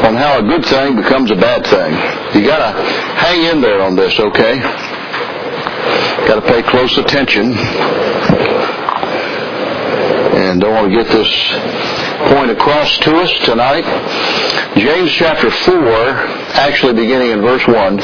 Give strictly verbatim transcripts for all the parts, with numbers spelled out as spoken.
on how a good thing becomes a bad thing. You got to hang in there on this, okay? Got to pay close attention. And don't want to get this point across to us tonight. James chapter four, actually beginning in verse one.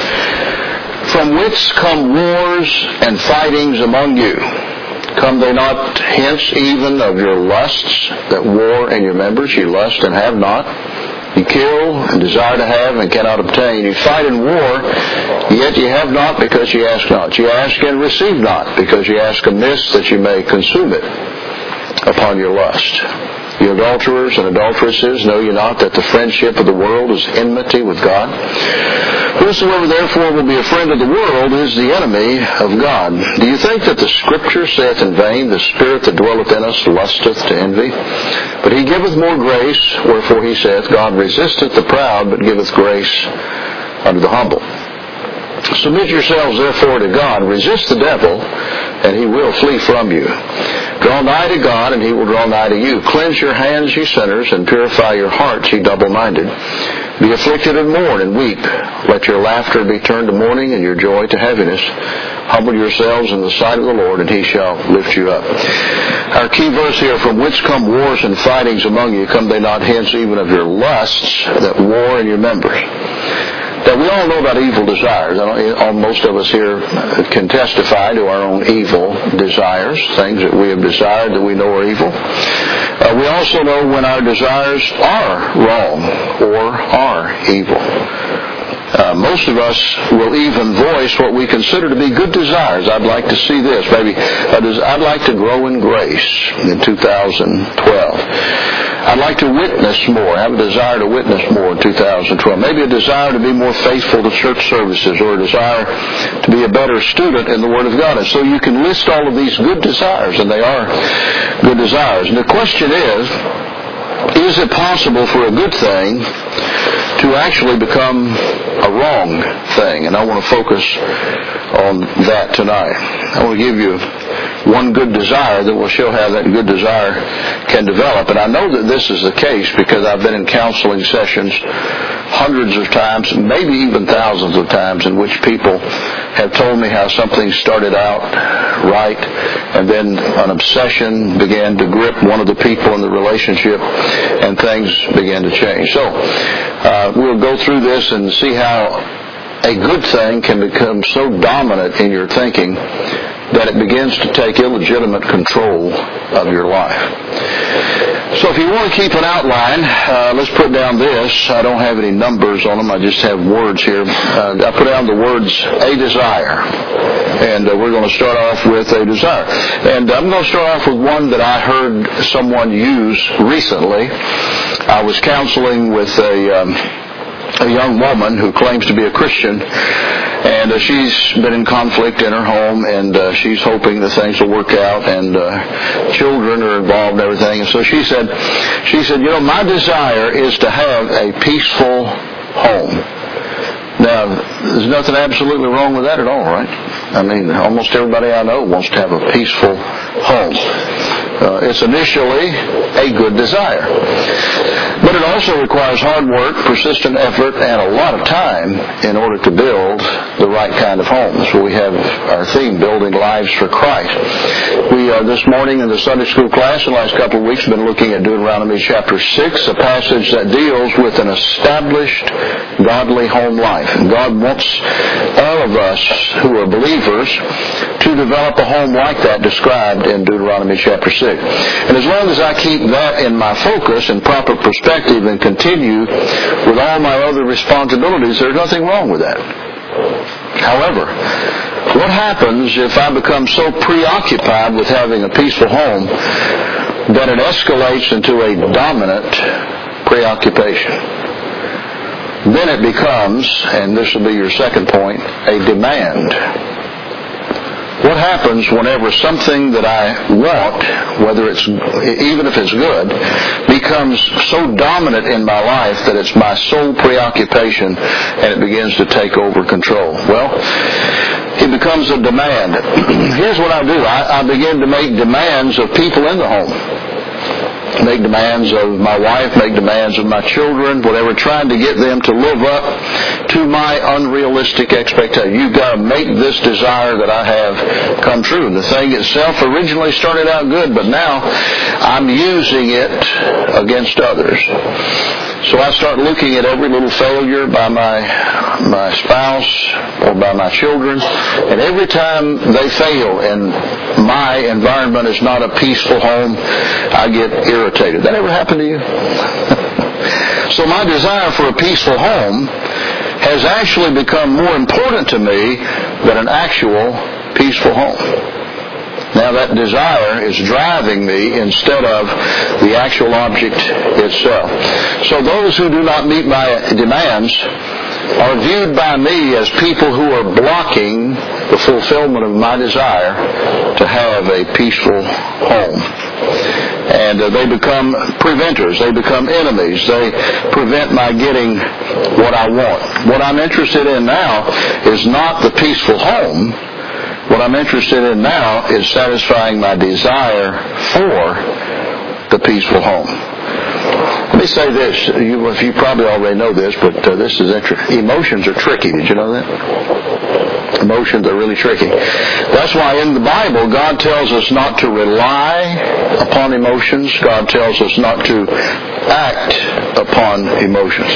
From whence come wars and fightings among you? Come they not hence even of your lusts that war in your members? You lust and have not. You kill and desire to have and cannot obtain. You fight in war, yet you have not because you ask not. You ask and receive not because you ask amiss that you may consume it upon your lust. You adulterers and adulteresses, know you not that the friendship of the world is enmity with God? Whosoever therefore will be a friend of the world is the enemy of God. Do you think that the Scripture saith in vain, the Spirit that dwelleth in us lusteth to envy? But he giveth more grace, wherefore he saith, God resisteth the proud, but giveth grace unto the humble. Submit yourselves therefore to God. Resist the devil, and he will flee from you. Draw nigh to God, and he will draw nigh to you. Cleanse your hands, ye sinners, and purify your hearts, ye double-minded. Be afflicted and mourn and weep. Let your laughter be turned to mourning, and your joy to heaviness. Humble yourselves in the sight of the Lord, and he shall lift you up. Our key verse here, from whence come wars and fightings among you? Come they not hence even of your lusts that war in your members? Now, we all know about evil desires. Most of us here can testify to our own evil desires, things that we have desired that we know are evil. Uh, we also know when our desires are wrong or are evil. Uh, most of us will even voice what we consider to be good desires. I'd like to see this. Maybe I'd like to grow in grace in two thousand twelve. I'd like to witness more. I have a desire to witness more in two thousand twelve. Maybe a desire to be more faithful to church services, or a desire to be a better student in the Word of God. And so you can list all of these good desires, and they are good desires. And the question is, is it possible for a good thing to actually become a wrong thing? And I want to focus on that tonight. I want to give you one good desire that will show how that good desire can develop. And I know that this is the case because I've been in counseling sessions hundreds of times, maybe even thousands of times, in which people have told me how something started out right, and then an obsession began to grip one of the people in the relationship, and things began to change. So uh, we'll go through this and see how a good thing can become so dominant in your thinking that it begins to take illegitimate control of your life. So if you want to keep an outline, uh, let's put down this. I don't have any numbers on them. I just have words here. Uh, I put down the words, a desire. And uh, we're going to start off with a desire. And I'm going to start off with one that I heard someone use recently. I was counseling with a... Um, a young woman who claims to be a Christian, and uh, she's been in conflict in her home, and uh, she's hoping that things will work out, and uh, children are involved and everything. And so she said, she said, you know, my desire is to have a peaceful home. Now, there's nothing absolutely wrong with that at all, right? I mean, almost everybody I know wants to have a peaceful home. Uh, it's initially a good desire. But it also requires hard work, persistent effort, and a lot of time in order to build the right kind of home. So we have our theme, Building Lives for Christ. We are this morning in the Sunday school class, in the last couple of weeks, been looking at Deuteronomy chapter six, a passage that deals with an established, godly home life. And God wants all of us who are believers to develop a home like that described in Deuteronomy chapter six. And as long as I keep that in my focus and proper perspective and continue with all my other responsibilities, there's nothing wrong with that. However, what happens if I become so preoccupied with having a peaceful home that it escalates into a dominant preoccupation? Then it becomes, and this will be your second point, a demand. What happens whenever something that I want, whether it's, even if it's good, becomes so dominant in my life that it's my sole preoccupation and it begins to take over control? Well, it becomes a demand. Here's what I do. I, I begin to make demands of people in the home. make demands of my wife, make demands of my children, whatever, trying to get them to live up to my unrealistic expectation. You've got to make this desire that I have come true. The thing itself originally started out good, but now I'm using it against others. So I start looking at every little failure by my my spouse or by my children, and every time they fail and my environment is not a peaceful home, I get irritated. That ever happened to you? So my desire for a peaceful home has actually become more important to me than an actual peaceful home. Now that desire is driving me instead of the actual object itself. So those who do not meet my demands are viewed by me as people who are blocking the fulfillment of my desire to have a peaceful home. And uh, they become preventers. They become enemies. They prevent my getting what I want. What I'm interested in now is not the peaceful home. What I'm interested in now is satisfying my desire for the peaceful home. Let me say this. You, you probably already know this, but uh, this is interesting. Emotions are tricky. Did you know that? Emotions are really tricky. That's why in the Bible, God tells us not to rely upon emotions. God tells us not to act upon emotions.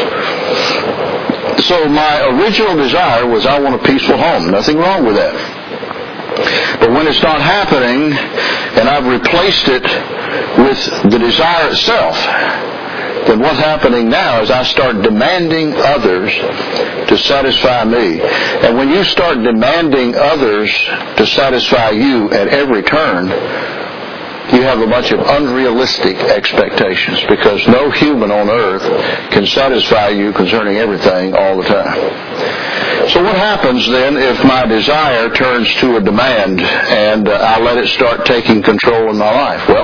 So my original desire was I want a peaceful home. Nothing wrong with that. But when it's not happening, and I've replaced it with the desire itself, then what's happening now is I start demanding others to satisfy me. And when you start demanding others to satisfy you at every turn, you have a bunch of unrealistic expectations, because no human on earth can satisfy you concerning everything all the time. So what happens then if my desire turns to a demand and uh, I let it start taking control in my life? Well,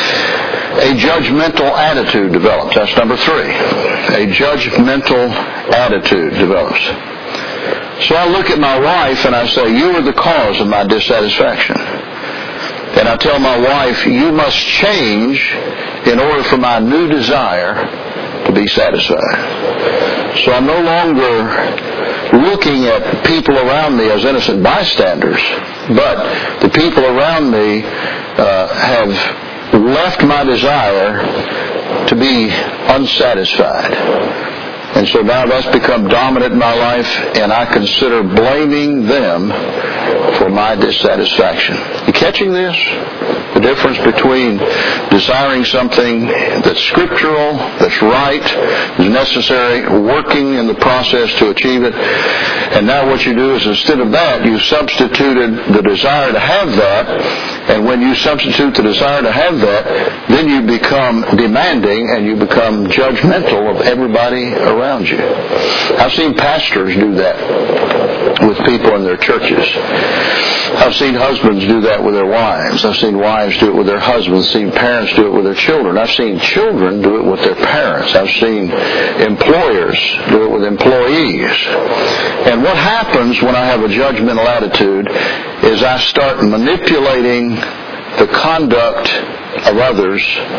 a judgmental attitude develops. That's number three. A judgmental attitude develops. So I look at my wife and I say, you are the cause of my dissatisfaction. And I tell my wife, you must change in order for my new desire to be satisfied. So I'm no longer looking at people around me as innocent bystanders, but the people around me uh, have left my desire to be unsatisfied. And so now that's become dominant in my life, and I consider blaming them for my dissatisfaction. You catching this? The difference between desiring something that's scriptural, that's right, is necessary, working in the process to achieve it. And now what you do is, instead of that, you substituted the desire to have that. And when you substitute the desire to have that, then you become demanding and you become judgmental of everybody around you. I've seen pastors do that with people in their churches. I've seen husbands do that with their wives. I've seen wives do it with their husbands. I've seen parents do it with their children. I've seen children do it with their parents. I've seen employers do it with employees. And what happens when I have a judgmental attitude is I start manipulating the conduct of others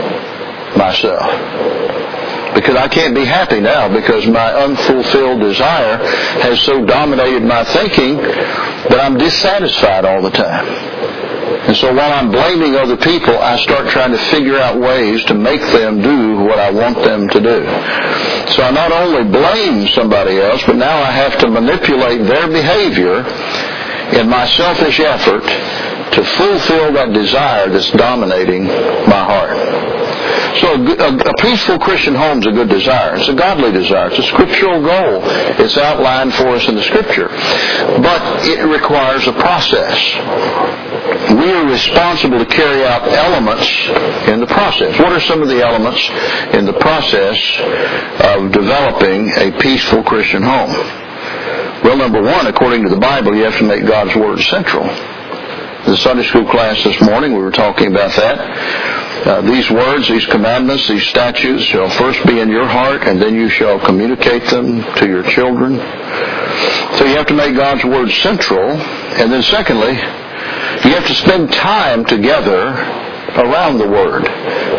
myself. Because I can't be happy now, because my unfulfilled desire has so dominated my thinking that I'm dissatisfied all the time. And so while I'm blaming other people, I start trying to figure out ways to make them do what I want them to do. So I not only blame somebody else, but now I have to manipulate their behavior in my selfish effort to fulfill that desire that's dominating my heart. So a, a peaceful Christian home is a good desire. It's a godly desire. It's a scriptural goal. It's outlined for us in the Scripture. But it requires a process. We are responsible to carry out elements in the process. What are some of the elements in the process of developing a peaceful Christian home? Well, number one, according to the Bible, you have to make God's Word central. In the Sunday school class this morning, we were talking about that. Uh, these words, these commandments, these statutes shall first be in your heart, and then you shall communicate them to your children. So you have to make God's Word central. And then secondly, you have to spend time together around the Word.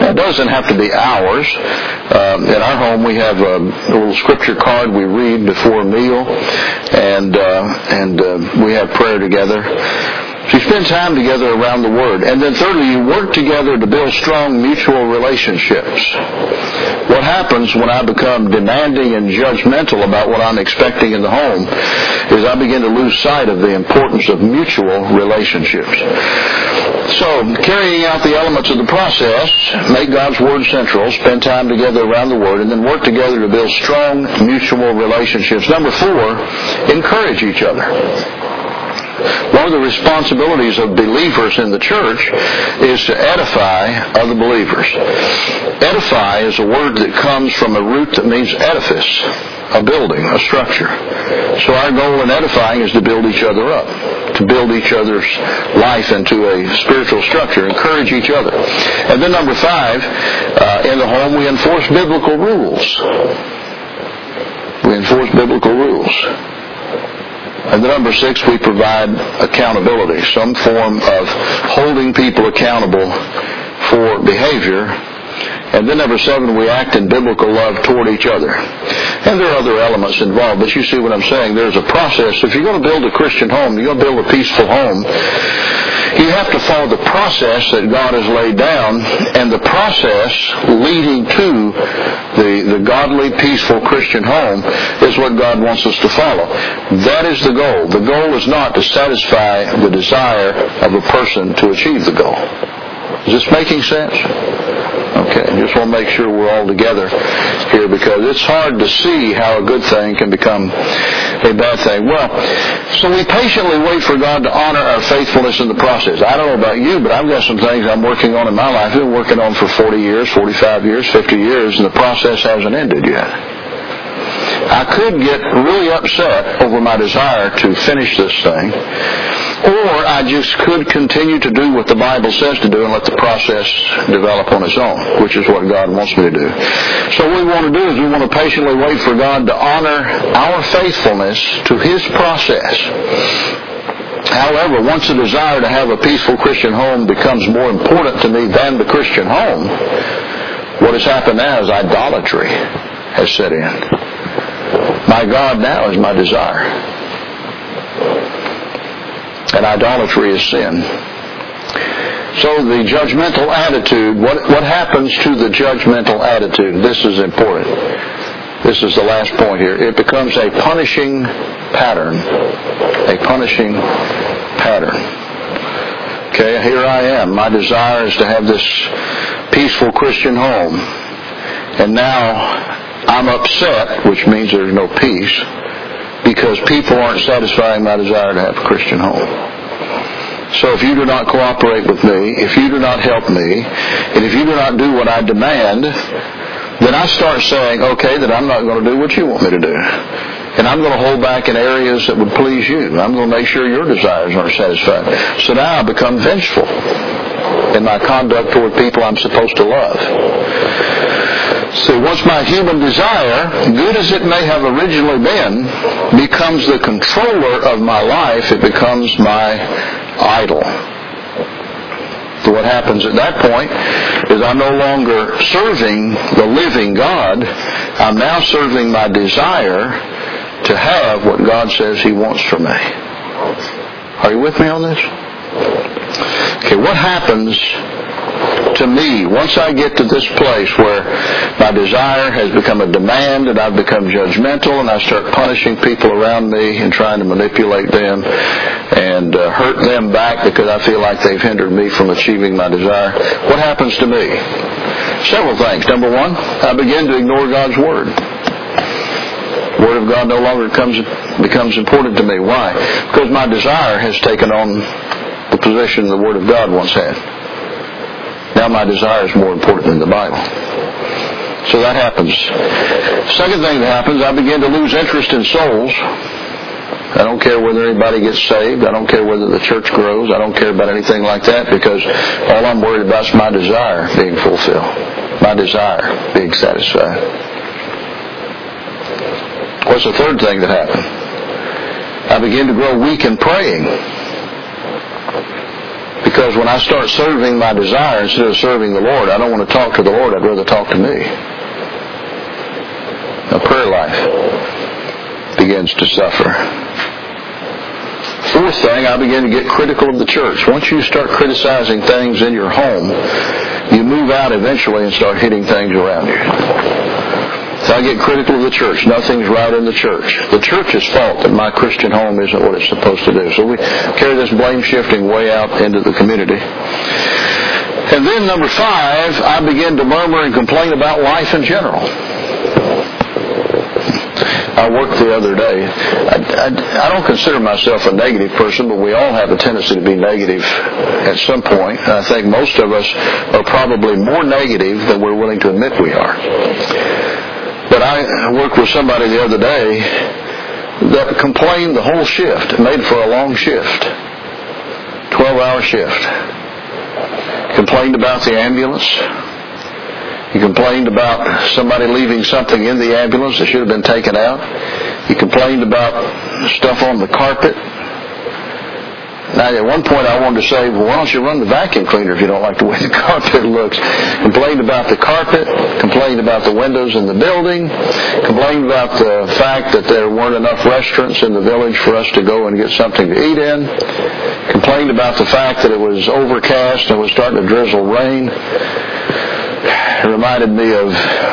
It doesn't have to be hours. Uh, in our home, we have a, a little scripture card we read before a meal, and uh, and uh, we have prayer together. So you spend time together around the Word. And then thirdly, you work together to build strong mutual relationships. What happens when I become demanding and judgmental about what I'm expecting in the home is I begin to lose sight of the importance of mutual relationships. So, carrying out the elements of the process, make God's Word central, spend time together around the Word, and then work together to build strong mutual relationships. Number four, encourage each other. One of the responsibilities of believers in the church is to edify other believers. Edify is a word that comes from a root that means edifice, a building, a structure. So our goal in edifying is to build each other up, to build each other's life into a spiritual structure, encourage each other. And then number five, uh, in the home we enforce biblical rules. We enforce biblical rules. And then number six, we provide accountability, some form of holding people accountable for behavior. And then number seven, we act in biblical love toward each other. And there are other elements involved, but you see what I'm saying. There's a process. If you're going to build a Christian home, you're going to build a peaceful home, you have to follow the process that God has laid down, and the process leading to the, the godly, peaceful Christian home is what God wants us to follow. That is the goal. The goal is not to satisfy the desire of a person to achieve the goal. Is this making sense? Okay, I just want to make sure we're all together here, because it's hard to see how a good thing can become a bad thing. Well, so we patiently wait for God to honor our faithfulness in the process. I don't know about you, but I've got some things I'm working on in my life. I've been working on for forty years, forty-five years, fifty years, and the process hasn't ended yet. I could get really upset over my desire to finish this thing, or I just could continue to do what the Bible says to do and let the process develop on its own, which is what God wants me to do. So what we want to do is we want to patiently wait for God to honor our faithfulness to His process. However, once the desire to have a peaceful Christian home becomes more important to me than the Christian home, what has happened now is idolatry has set in. My God now is my desire. And idolatry is sin. So the judgmental attitude, what, what happens to the judgmental attitude? This is important. This is the last point here. It becomes a punishing pattern. A punishing pattern. Okay, here I am. My desire is to have this peaceful Christian home. And now I'm upset, which means there's no peace, because people aren't satisfying my desire to have a Christian home. So if you do not cooperate with me, if you do not help me, and if you do not do what I demand, then I start saying, okay, that I'm not going to do what you want me to do. And I'm going to hold back in areas that would please you. I'm going to make sure your desires aren't satisfied. So now I become vengeful in my conduct toward people I'm supposed to love. So once my human desire, good as it may have originally been, becomes the controller of my life, it becomes my idol. So what happens at that point is I'm no longer serving the living God. I'm now serving my desire to have what God says He wants from me. Are you with me on this? Okay, what happens to me once I get to this place where my desire has become a demand and I've become judgmental and I start punishing people around me and trying to manipulate them and uh, hurt them back because I feel like they've hindered me from achieving my desire? What happens to me? Several things. Number one, I begin to ignore God's Word. The Word of God no longer comes, becomes important to me. Why? Because my desire has taken on the position the Word of God once had. Now my desire is more important than the Bible. So that happens. Second thing that happens, I begin to lose interest in souls. I don't care whether anybody gets saved. I don't care whether the church grows. I don't care about anything like that, because all I'm worried about is my desire being fulfilled. My desire being satisfied. What's the third thing that happened? I begin to grow weak in praying. Because when I start serving my desire instead of serving the Lord, I don't want to talk to the Lord. I'd rather talk to me. Now, prayer life begins to suffer. Fourth thing, I begin to get critical of the church. Once you start criticizing things in your home, you move out eventually and start hitting things around you. So I get critical of the church. Nothing's right in the church. The church's fault that my Christian home isn't what it's supposed to do. So we carry this blame shifting way out into the community. And then number five, I begin to murmur and complain about life in general. I worked the other day. I, I, I don't consider myself a negative person, but we all have a tendency to be negative at some point. And I think most of us are probably more negative than we're willing to admit we are. But I worked with somebody the other day that complained the whole shift, made for a long shift, twelve-hour shift. Complained about the ambulance. He complained about somebody leaving something in the ambulance that should have been taken out. He complained about stuff on the carpet. Now, at one point I wanted to say, well, why don't you run the vacuum cleaner if you don't like the way the carpet looks? Complained about the carpet, complained about the windows in the building, complained about the fact that there weren't enough restaurants in the village for us to go and get something to eat in, complained about the fact that it was overcast and it was starting to drizzle rain. It reminded me of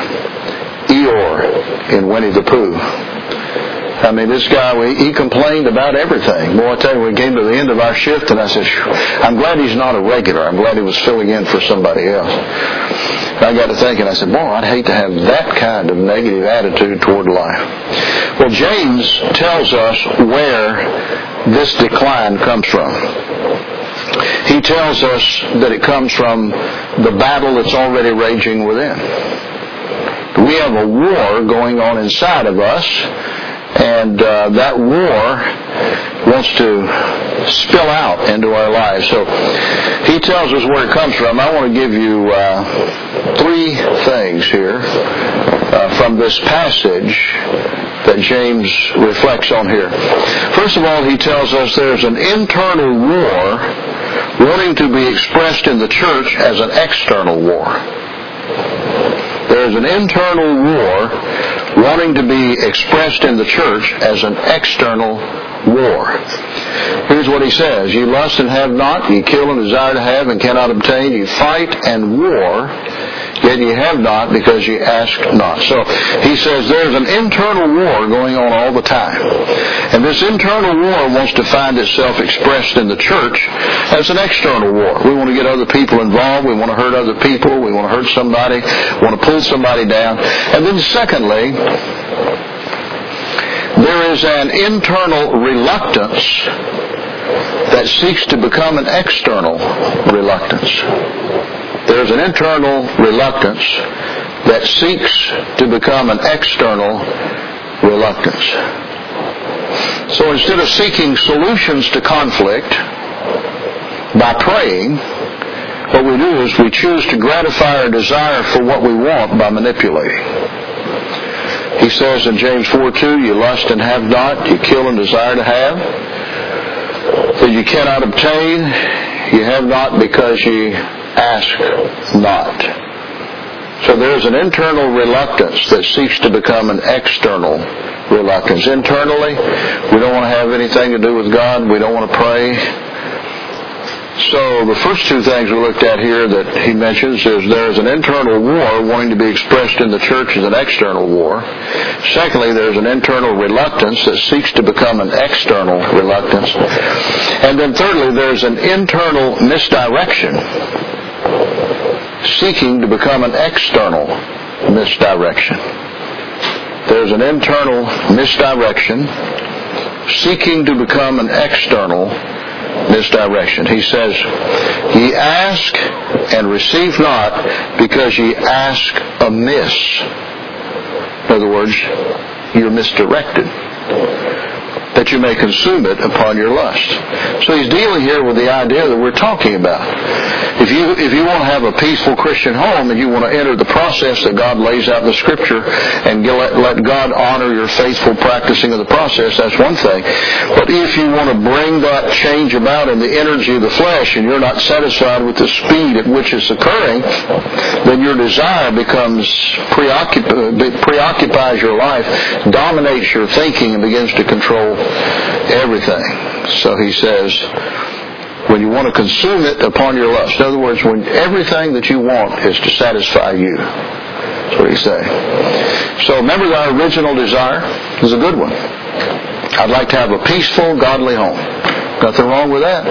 Eeyore in Winnie the Pooh. I mean, this guy, he complained about everything. Boy, I tell you, we came to the end of our shift, and I said, I'm glad he's not a regular. I'm glad he was filling in for somebody else. And I got to thinking, I said, boy, I'd hate to have that kind of negative attitude toward life. Well, James tells us where this decline comes from. He tells us that it comes from the battle that's already raging within. We have a war going on inside of us, and uh, that war wants to spill out into our lives. So he tells us where it comes from. I want to give you uh, three things here uh, from this passage that James reflects on here. First of all, he tells us there's an internal war wanting to be expressed in the church as an external war. There's an internal war wanting to be expressed in the church as an external war. Here's what he says. You lust and have not, you kill and desire to have and cannot obtain, you fight and war, yet ye have not because ye ask not. So he says there's an internal war going on all the time. And this internal war wants to find itself expressed in the church as an external war. We want to get other people involved. We want to hurt other people. We want to hurt somebody. We want to pull somebody down. And then secondly, there is an internal reluctance that seeks to become an external reluctance. There's an internal reluctance that seeks to become an external reluctance. So instead of seeking solutions to conflict by praying, what we do is we choose to gratify our desire for what we want by manipulating. He says in James four two, you lust and have not, you kill and desire to have, that you cannot obtain, you have not because ye ask not. So there's an internal reluctance that seeks to become an external reluctance. Internally, we don't want to have anything to do with God. We don't want to pray. So the first two things we looked at here that he mentions is there's an internal war wanting to be expressed in the church as an external war. Secondly, there's an internal reluctance that seeks to become an external reluctance. And then thirdly, there's an internal misdirection seeking to become an external misdirection. There's an internal misdirection seeking to become an external misdirection. He says, ye ask and receive not because ye ask amiss. In other words, you're misdirected. that you may consume it upon your lust. So he's dealing here with the idea that we're talking about. If you if you want to have a peaceful Christian home and you want to enter the process that God lays out in the Scripture and let, let God honor your faithful practicing of the process, that's one thing. But if you want to bring that change about in the energy of the flesh and you're not satisfied with the speed at which it's occurring, then your desire becomes preoccup- preoccupies your life, dominates your thinking, and begins to control everything. So he says, when you want to consume it upon your lust. In other words, when everything that you want is to satisfy you. That's what he's saying. So remember, our original desire is a good one. I'd like to have a peaceful, godly home. Nothing wrong with that.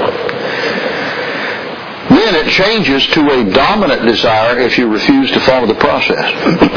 Then it changes to a dominant desire if you refuse to follow the process.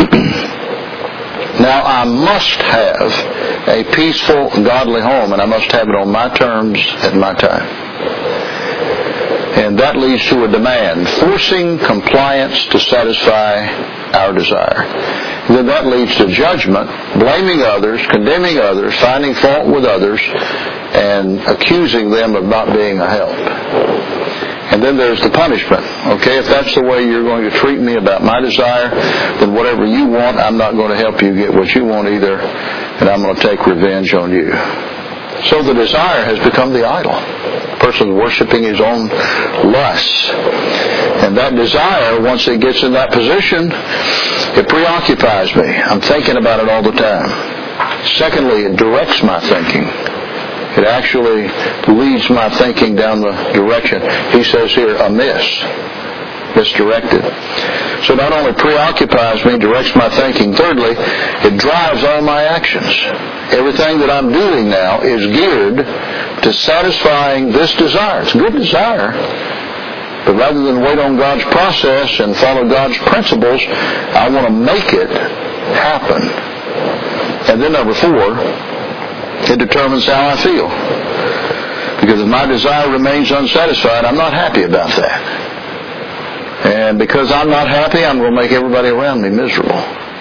Now, I must have a peaceful, godly home, and I must have it on my terms at my time. And that leads to a demand, forcing compliance to satisfy our desire. And then that leads to judgment, blaming others, condemning others, finding fault with others, and accusing them of not being a help. And then there's the punishment. Okay, if that's the way you're going to treat me about my desire, then whatever you want, I'm not going to help you get what you want either, and I'm going to take revenge on you. So the desire has become the idol. The person is worshiping his own lusts. And that desire, once it gets in that position, it preoccupies me. I'm thinking about it all the time. Secondly, it directs my thinking. It actually leads my thinking down the direction, he says here, amiss, misdirected. So not only preoccupies me, directs my thinking. Thirdly, it drives all my actions. Everything that I'm doing now is geared to satisfying this desire. It's a good desire. But rather than wait on God's process and follow God's principles, I want to make it happen. And then number four, it determines how I feel. Because if my desire remains unsatisfied, I'm not happy about that. And because I'm not happy, I'm going to make everybody around me miserable.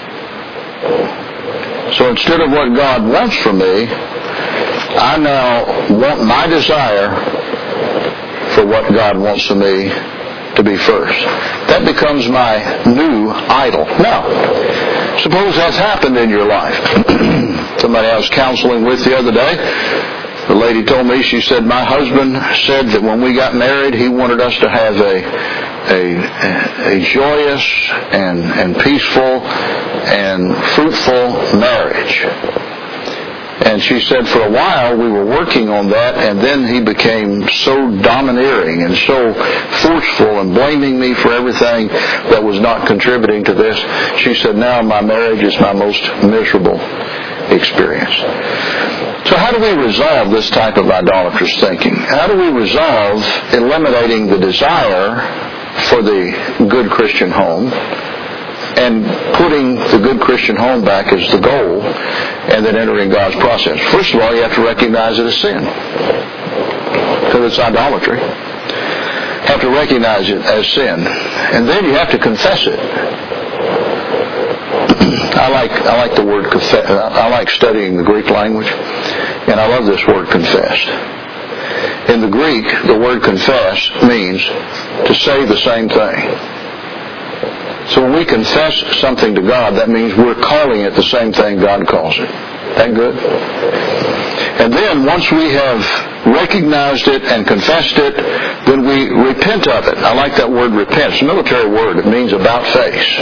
So instead of what God wants from me, I now want my desire for what God wants from me to be first. That becomes my new idol. Now, suppose that's happened in your life. Somebody I was counseling with the other day, the lady told me, she said, my husband said that when we got married, he wanted us to have a a, a joyous and, and peaceful and fruitful marriage. And she said for a while we were working on that, and then he became so domineering and so forceful and blaming me for everything that was not contributing to this. She said, now my marriage is my most miserable experience. So how do we resolve this type of idolatrous thinking? How do we resolve eliminating the desire for the good Christian home and putting the good Christian home back as the goal and then entering God's process? First of all, you have to recognize it as sin, because it's idolatry. You have to recognize it as sin, and then you have to confess it. I like I like the word confess. I like studying the Greek language, and I love this word confess. In the Greek, the word confess means to say the same thing. So when we confess something to God, that means we're calling it the same thing God calls it. That good? And then once we have recognized it and confessed it, then we repent of it. I like that word repent. It's a military word. It means about face.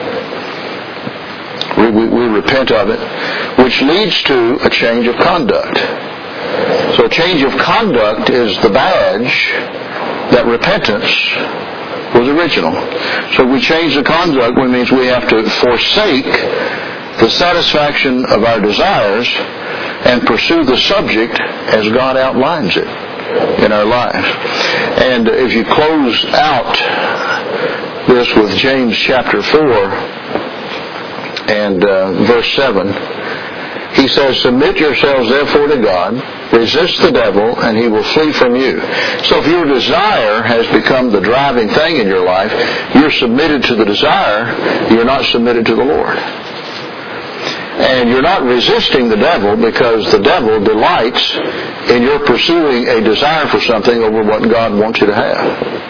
We, we, we repent of it, which leads to a change of conduct. So a change of conduct is the badge that repentance was original. So we change the conduct, which means we have to forsake the satisfaction of our desires and pursue the subject as God outlines it in our lives. And if you close out this with James chapter four and uh, verse seven, he says, submit yourselves therefore to God, resist the devil, and he will flee from you. So if your desire has become the driving thing in your life, you're submitted to the desire, you're not submitted to the Lord. And you're not resisting the devil, because the devil delights in your pursuing a desire for something over what God wants you to have.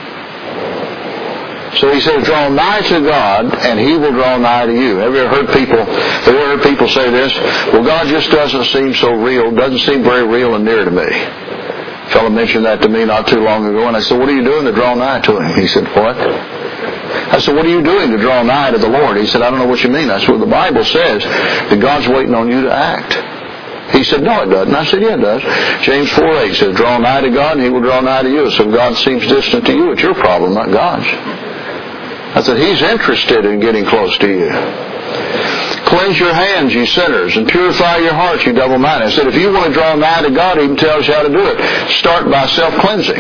So he says, draw nigh to God, and He will draw nigh to you. Have you ever heard people, have you ever heard people say this? Well, God just doesn't seem so real, doesn't seem very real and near to me. A fellow mentioned that to me not too long ago, and I said, what are you doing to draw nigh to Him? He said, what? I said, what are you doing to draw nigh to the Lord? He said, I don't know what you mean. I said, well, the Bible says that God's waiting on you to act. He said, no, it doesn't. I said, yeah, it does. James four eight says, draw nigh to God, and He will draw nigh to you. So if God seems distant to you, it's your problem, not God's. I said, He's interested in getting close to you. Cleanse your hands, you sinners, and purify your hearts, you double-minded. I said, if you want to draw nigh to God, He even tells you how to do it. Start by self-cleansing.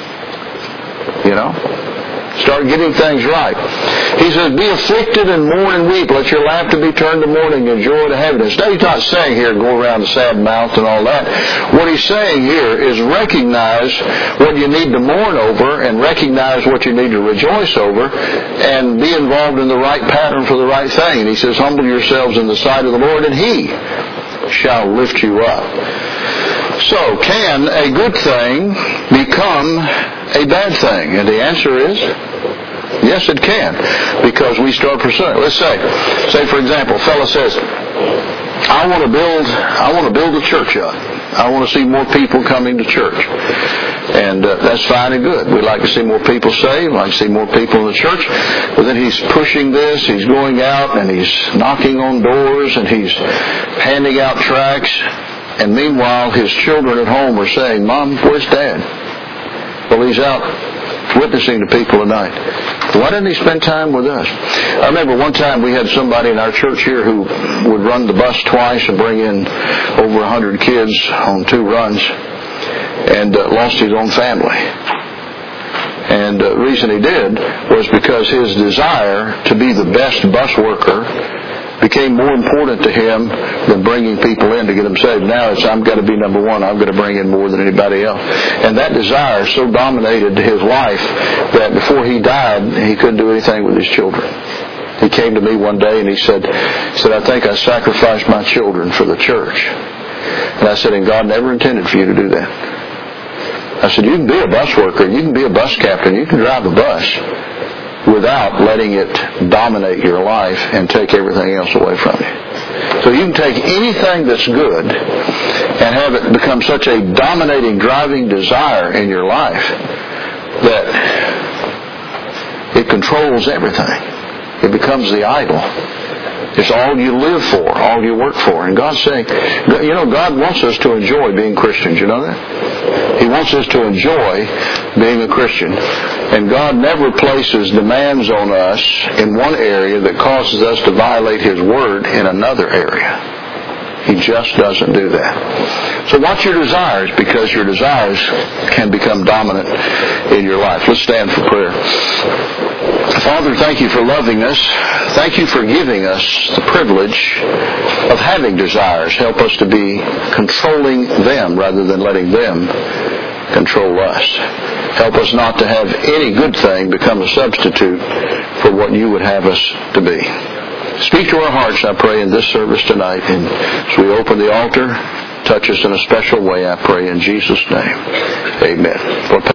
You know? Start getting things right. He says, be afflicted and mourn and weep. Let your laughter be turned to mourning and joy to heaviness. Now, He's not saying here, go around the sad mouth and all that. What He's saying here is recognize what you need to mourn over and recognize what you need to rejoice over and be involved in the right pattern for the right thing. And He says, humble yourselves in the sight of the Lord, and He shall lift you up. So, can a good thing become a bad thing? And the answer is, yes, it can, because we start pursuing it. Let's say, say for example, a fellow says, I want to build, I want to build a church up. I want to see more people coming to church. And uh, that's fine and good. We'd like to see more people saved. We'd like to see more people in the church. But then he's pushing this. He's going out and he's knocking on doors and he's handing out tracts. And meanwhile, his children at home are saying, Mom, where's Dad? Well, he's out witnessing to people tonight. Why didn't he spend time with us? I remember one time we had somebody in our church here who would run the bus twice and bring in over a hundred kids on two runs, and uh, lost his own family. And the reason he did was because his desire to be the best bus worker became more important to him than bringing people in to get them saved. Now it's, I've got to be number one. I've got to bring in more than anybody else. And that desire so dominated his life that before he died, he couldn't do anything with his children. He came to me one day and he said, he said, I think I sacrificed my children for the church. And I said, and God never intended for you to do that. I said, you can be a bus worker, you can be a bus captain, you can drive a bus without letting it dominate your life and take everything else away from you. So you can take anything that's good and have it become such a dominating, driving desire in your life that it controls everything. It becomes the idol. It's all you live for, all you work for. And God's saying, you know, God wants us to enjoy being Christians. You know that? He wants us to enjoy being a Christian. And God never places demands on us in one area that causes us to violate His Word in another area. He just doesn't do that. So watch your desires, because your desires can become dominant in your life. Let's stand for prayer. Father, thank You for loving us. Thank You for giving us the privilege of having desires. Help us to be controlling them rather than letting them control us. Help us not to have any good thing become a substitute for what You would have us to be. Speak to our hearts, I pray, in this service tonight. And as we open the altar, touch us in a special way, I pray, in Jesus' name. Amen.